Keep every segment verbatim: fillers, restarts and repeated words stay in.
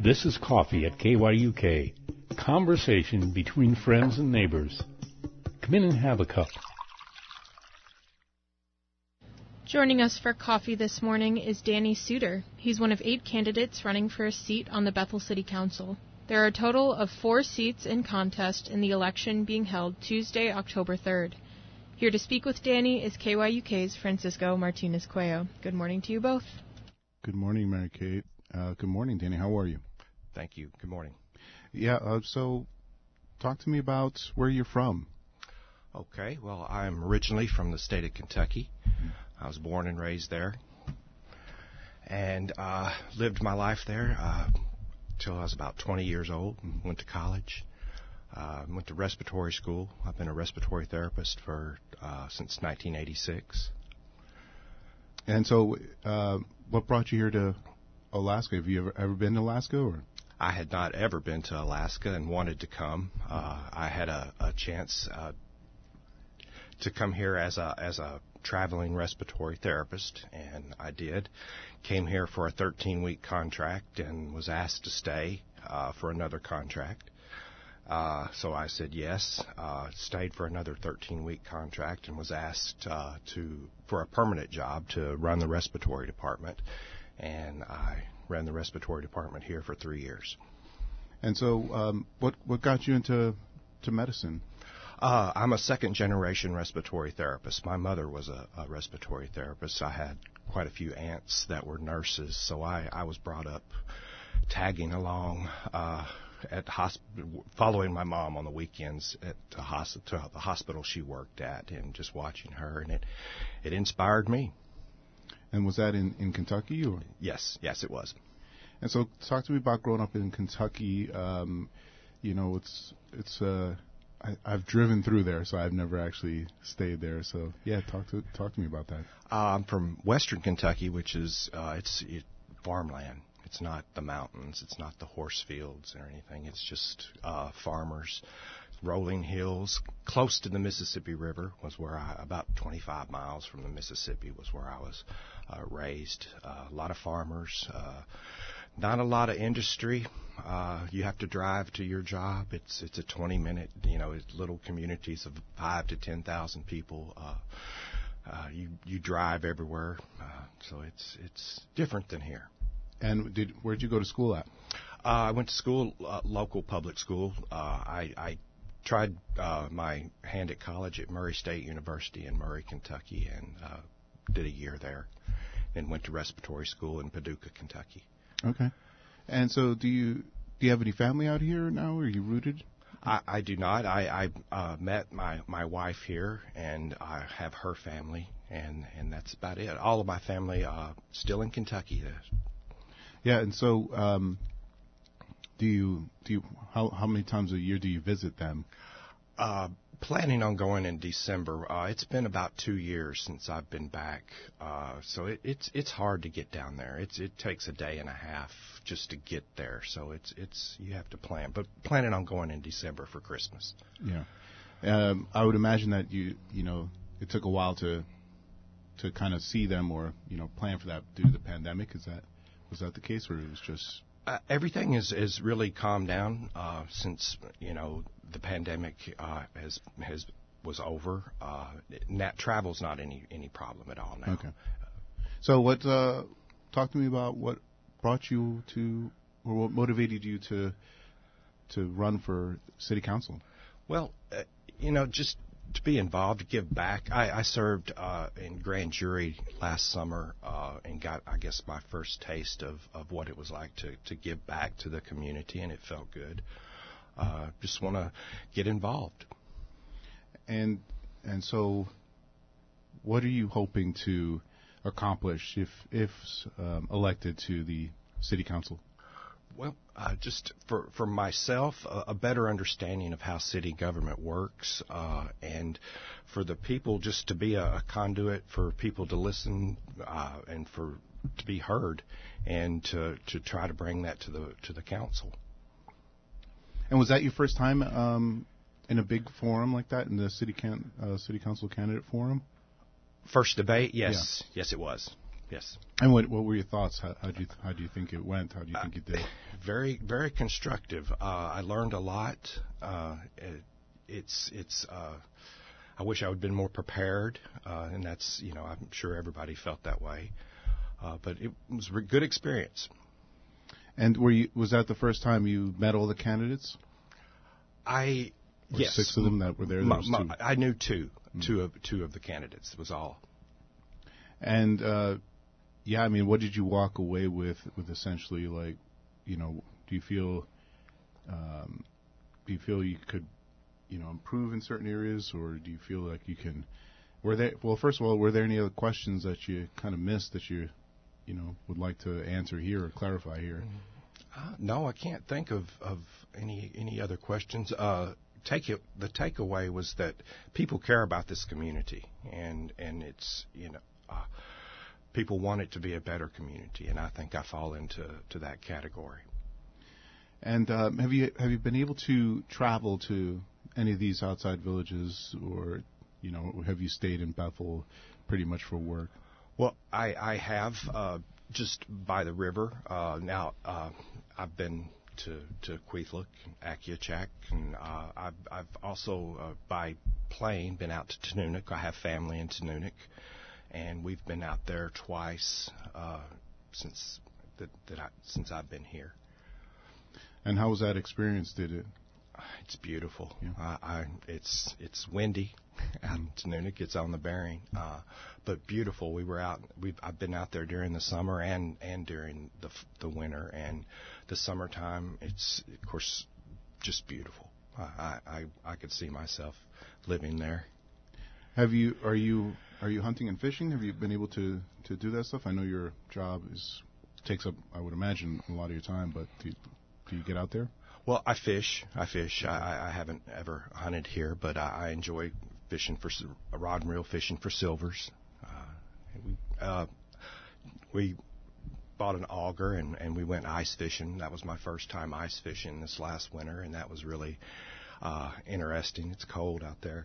This is Coffee at K Y U K. Conversation between friends and neighbors. Come in and have a cup. Joining us for coffee this morning is Danny Suter. He's one of eight candidates running for a seat on the Bethel City Council. There are a total of four seats in contest in the election being held Tuesday, October third. Here to speak with Danny is K Y U K's Francisco Martinez-Cuello. Good morning to you both. Good morning, Mary Kate. Uh, good morning, Danny. How are you? Thank you. Good morning. Yeah, uh, so talk to me about where you're from. Okay, well, I'm originally from the state of Kentucky. Mm-hmm. I was born and raised there and uh, lived my life there uh, till I was about twenty years old and went to college. Uh, went to respiratory school. I've been a respiratory therapist for uh, since nineteen eighty-six. And so uh, what brought you here to Alaska? Have you ever, ever been to Alaska? Or? I had not ever been to Alaska and wanted to come. Uh, I had a, a chance uh, to come here as a as a traveling respiratory therapist, and I did. Came here for a thirteen-week contract and was asked to stay uh, for another contract. Uh, so I said yes, uh, stayed for another thirteen-week contract and was asked uh, to for a permanent job to run the respiratory department. And I ran the respiratory department here for three years. And so um, what what got you into to medicine? Uh, I'm a second-generation respiratory therapist. My mother was a, a respiratory therapist. I had quite a few aunts that were nurses, so I, I was brought up tagging along uh, at hosp- following my mom on the weekends at the, hosp- to the hospital she worked at and just watching her, and it it inspired me. And was that in, in Kentucky? Or? Yes, yes, it was. And so talk to me about growing up in Kentucky. Um, you know, it's it's uh, I, I've driven through there, so I've never actually stayed there. So, yeah, talk to talk to me about that. Uh, I'm from western Kentucky, which is uh, it's it, farmland. It's not the mountains. It's not the horse fields or anything. It's just uh, farmers. Rolling hills, close to the Mississippi River was where I, about twenty-five miles from the Mississippi was where I was uh, raised. Uh, a lot of farmers, uh, not a lot of industry. Uh, you have to drive to your job. It's it's a twenty-minute, you know, it's little communities of five to ten thousand people. Uh, uh, you you drive everywhere, uh, so it's it's different than here. And did where'd you go to school at? Uh, I went to school, uh, local public school. Uh, I. I Tried uh, my hand at college at Murray State University in Murray, Kentucky, and uh, did a year there. Then went to respiratory school in Paducah, Kentucky. Okay. And so, do you do you have any family out here now? Are you rooted? I, I do not. I, I uh, met my, my wife here, and I have her family, and, and that's about it. All of my family uh, still in Kentucky. Yeah, and so. Um, Do you do you how how many times a year do you visit them? Uh, planning on going in December. Uh, it's been about two years since I've been back, uh, so it, it's it's hard to get down there. It's it takes a day and a half just to get there, so it's it's you have to plan. But planning on going in December for Christmas. Yeah, um, I would imagine that you you know it took a while to to kind of see them or you know plan for that due to the pandemic. Is that was that the case, or it was just? Uh, everything is, is really calmed down uh, since you know the pandemic uh, has has was over. Uh, nat- travel's not any any problem at all now. Okay. So what? Uh, talk to me about what brought you to, or what motivated you to to run for city council. Well, uh, you know, just to be involved, to give back. I, I served uh, in grand jury last summer uh, and got, I guess, my first taste of, of what it was like to, to give back to the community, and it felt good. Uh, just want to get involved. And and so, what are you hoping to accomplish if if um, elected to the city council? Well, uh, just for, for myself, a, a better understanding of how city government works, uh, and for the people just to be a, a conduit for people to listen uh, and for to be heard, and to, to try to bring that to the to the council. And was that your first time um, in a big forum like that, in the city can uh, city council candidate forum? First debate, yes, yeah. yes, it was. Yes. And what what were your thoughts? How, how do you how do you think it went? How do you think uh, it did? Very very constructive. Uh, I learned a lot. Uh, it, it's it's. Uh, I wish I would have been more prepared, uh, and that's you know I'm sure everybody felt that way. Uh, but it was a good experience. And were you was that the first time you met all the candidates? I or yes, six of them that were there. there my, was my, two. I knew two, Mm. two of two of the candidates. Was all. And uh, yeah, I mean, what did you walk away with? With essentially, like, you know, do you feel, um, do you feel you could, you know, improve in certain areas, or do you feel like you can? Were there? Well, first of all, were there any other questions that you kind of missed that you, you know, would like to answer here or clarify here? Uh, no, I can't think of, of any any other questions. Uh, take it, the takeaway was that people care about this community, and and it's you know uh, people want it to be a better community, and I think I fall into to that category. And um, have you have you been able to travel to any of these outside villages, or you know, have you stayed in Bethel pretty much for work? Well, I I have uh, just by the river. Uh, now uh, I've been to to Queethluck, Akiachak, and uh, I've I've also uh, by plane been out to Tanunuk. I have family in Tanunuk, and we've been out there twice uh, since that, that I, since I've been here. And how was that experience? Did it? It's beautiful. Yeah. I, I it's it's windy out in Tanunuk. It's on the Bering, uh, but beautiful. We were out. We've I've been out there during the summer and, and during the the winter and the summertime. It's of course just beautiful. I I, I could see myself living there. Have you? Are you? Are you hunting and fishing? Have you been able to, to do that stuff? I know your job is takes up, I would imagine, a lot of your time. But do you, do you get out there? Well, I fish. I fish. I, I haven't ever hunted here, but I, I enjoy fishing for a rod and reel fishing for silvers. Uh, we, uh, we bought an auger and, and we went ice fishing. That was my first time ice fishing this last winter, and that was really uh, interesting. It's cold out there.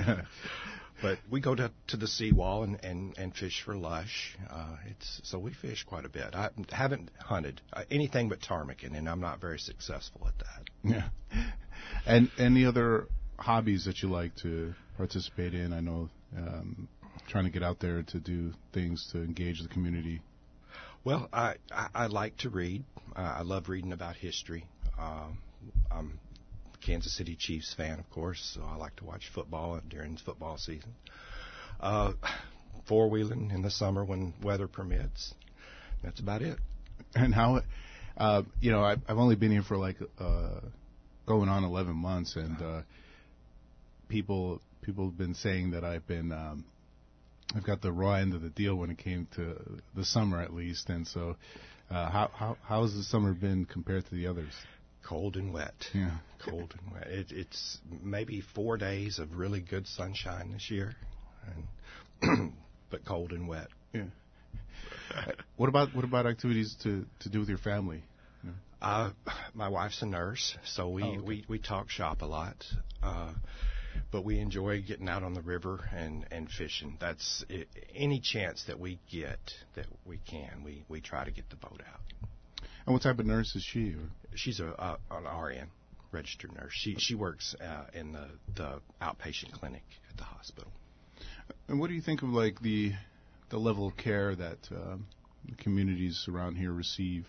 But we go to, to the seawall and, and, and fish for lush. Uh, it's so we fish quite a bit. I haven't hunted uh, anything but ptarmigan, and I'm not very successful at that. Yeah. And any other hobbies that you like to participate in? I know um, trying to get out there to do things to engage the community. Well, I, I, I like to read. Uh, I love reading about history. Um, I'm Kansas City Chiefs fan, of course, so I like to watch football during football season. Uh, four-wheeling in the summer when weather permits. That's about it. And how, uh, you know, I've, I've only been here for like uh, going on eleven months, and uh, people people have been saying that I've been, um, I've got the raw end of the deal when it came to the summer, at least. And so, uh, how how how has the summer been compared to the others? Cold and wet. Yeah. Cold and wet. It, it's maybe four days of really good sunshine this year, and but cold and wet. Yeah. What about what about activities to, to do with your family? Yeah. Uh, my wife's a nurse, so we, Oh, okay. we, we talk shop a lot. Uh, but we enjoy getting out on the river and, and fishing. That's it, any chance that we get that we can. We, we try to get the boat out. And what type of nurse is she? Or? She's a uh, an R N, registered nurse. She she works uh, in the, the outpatient clinic at the hospital. And what do you think of like the the level of care that um, the communities around here receive?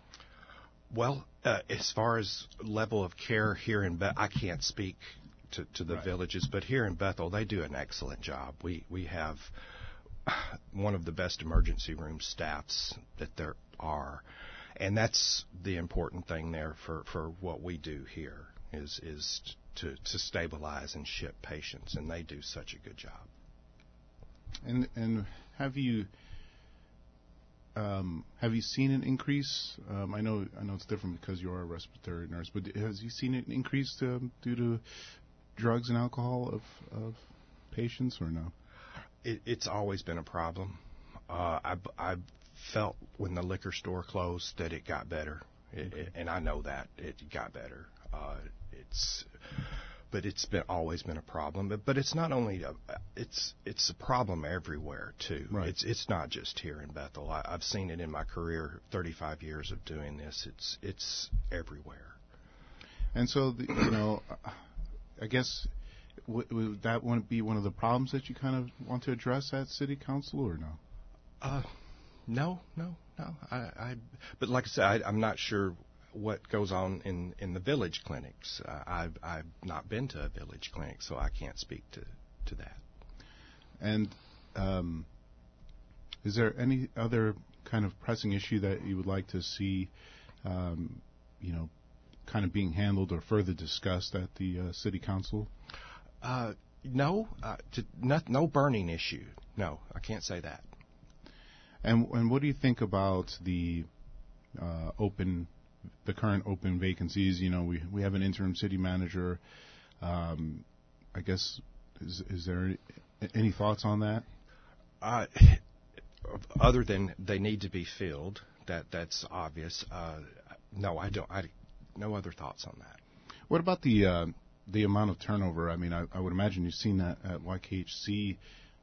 Well, uh, as far as level of care here in Bethel, I can't speak to, to the Right. villages, but here in Bethel, they do an excellent job. We we have one of the best emergency room staffs that there are, and that's the important thing there for, for what we do here is is to, to stabilize and ship patients, and they do such a good job. And and have you um, have you seen an increase? Um, I know I know it's different because you are a respiratory nurse, but has you seen an increase um, due to drugs and alcohol of of patients or no? It, it's always been a problem. Uh, I, I felt when the liquor store closed that it got better, it, it, and I know that it got better. Uh, it's, but it's been always been a problem. But, but it's not only a, it's it's a problem everywhere too. Right. It's it's not just here in Bethel. I, I've seen it in my career, thirty-five years of doing this. It's it's everywhere. And so, the, you know, I guess w- would that want to be one of the problems that you kind of want to address at City Council, or no? Uh, no, no, no. I, I but like I said, I, I'm not sure what goes on in, in the village clinics. Uh, I've I've not been to a village clinic, so I can't speak to, to that. And um, is there any other kind of pressing issue that you would like to see, um, you know, kind of being handled or further discussed at the uh, City Council? Uh, no, uh, to, not, no burning issue. No, I can't say that. And and what do you think about the uh, open, the current open vacancies? You know, we we have an interim city manager. Um, I guess is is there any thoughts on that? Uh, other than they need to be filled, that that's obvious. Uh, no, I don't. I no other thoughts on that. What about the uh, the amount of turnover? I mean, I, I would imagine you've seen that at Y K H C.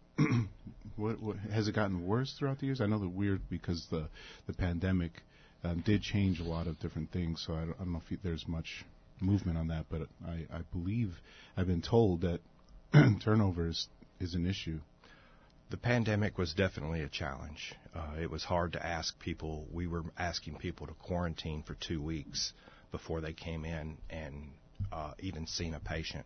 What, what has it gotten worse throughout the years? I know that weird because the the pandemic um, did change a lot of different things. So I don't, I don't know if there's much movement on that, but I, I believe I've been told that turnover is, is an issue. The pandemic was definitely a challenge. Uh, it was hard to ask people. We were asking people to quarantine for two weeks before they came in and uh, even seen a patient.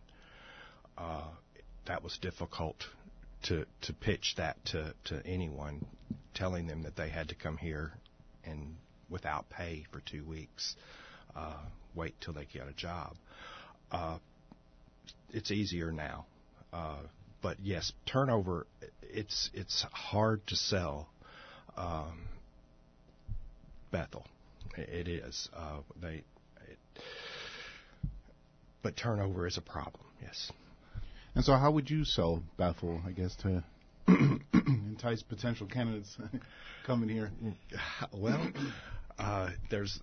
Uh, that was difficult to to pitch that to, to anyone, telling them that they had to come here and without pay for two weeks, uh, wait till they get a job. Uh, it's easier now. Uh, but yes, turnover, it's it's hard to sell um, Bethel. It is. Uh, they, it, but turnover is a problem, yes. And so how would you sell Bethel, I guess, to entice potential candidates coming here? Well, uh, there's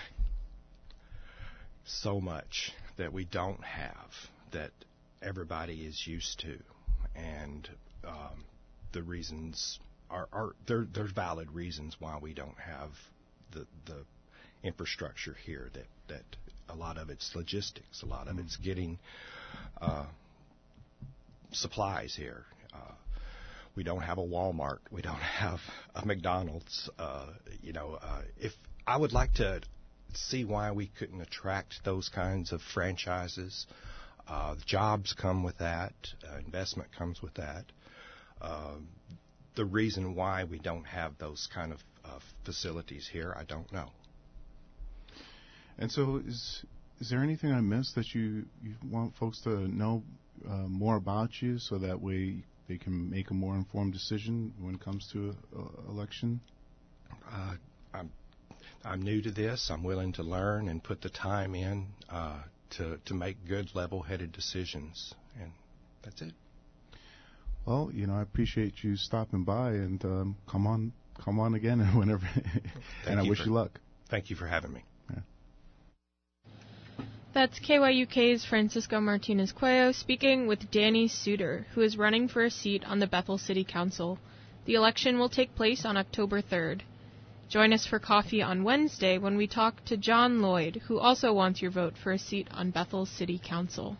so much that we don't have that everybody is used to. And um, the reasons are, are there, there's valid reasons why we don't have the, the infrastructure here, that, that a lot of it's logistics, a lot of mm. it's getting... Uh, supplies here. Uh, we don't have a Walmart. We don't have a McDonald's. Uh, you know, uh, if I would like to see why we couldn't attract those kinds of franchises. Uh, jobs come with that. Uh, investment comes with that. Uh, the reason why we don't have those kind of uh, facilities here, I don't know. And so, is is there anything I missed that you, you want folks to know Uh, more about you, so that way they can make a more informed decision when it comes to uh, election? Uh, I'm I'm new to this. I'm willing to learn and put the time in uh, to to make good, level-headed decisions, and that's it. Well, you know, I appreciate you stopping by, and um, come on, come on again, whenever. And I you wish for, you luck. Thank you for having me. That's K Y U K's Francisco Martinez Cuello speaking with Danny Suter, who is running for a seat on the Bethel City Council. The election will take place on October third. Join us for coffee on Wednesday when we talk to John Lloyd, who also wants your vote for a seat on Bethel City Council.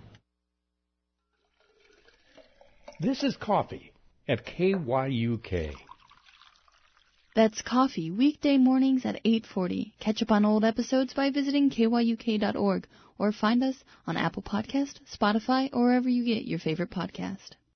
This is Coffee at K Y U K. That's Coffee, weekday mornings at eight forty. Catch up on old episodes by visiting K Y U K dot org or find us on Apple Podcast, Spotify, or wherever you get your favorite podcast.